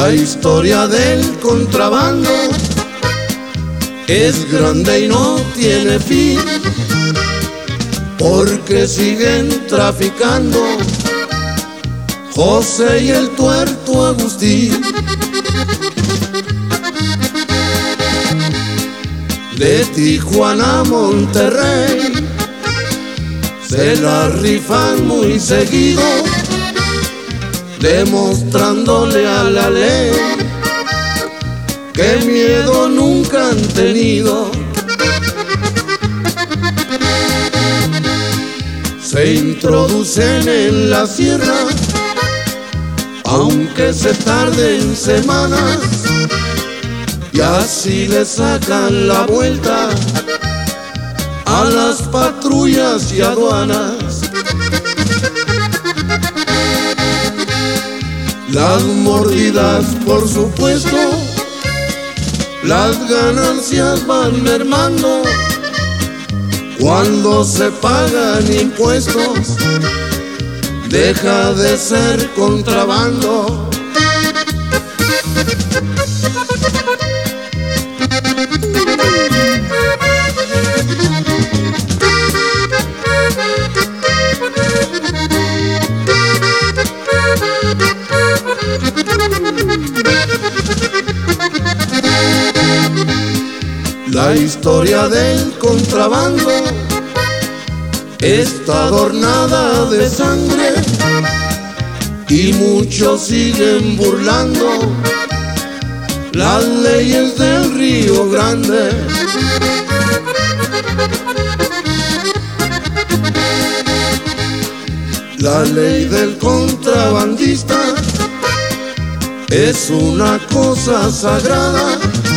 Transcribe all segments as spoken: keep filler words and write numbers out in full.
La historia del contrabando es grande y no tiene fin, porque siguen traficando José y el tuerto Agustín. De Tijuana a Monterrey se la rifan muy seguido, demostrándole a la ley que miedo nunca han tenido. Se introducen en la sierra, aunque se tarden semanas, y así le sacan la vuelta a las patrullas y aduanas. Las mordidas, por supuesto, las ganancias van mermando cuando se pagan impuestos, deja de ser contrabando. La historia del contrabando está adornada de sangre y muchos siguen burlando las leyes del Río Grande. La ley del contrabandista es una cosa sagrada.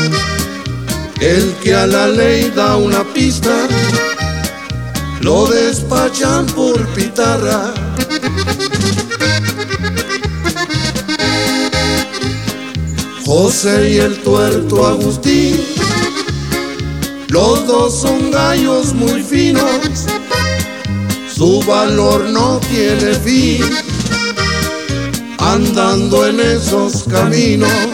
El que a la ley da una pista, lo despachan por pitarra. José y el tuerto Agustín, los dos son gallos muy finos, su valor no tiene fin, andando en esos caminos.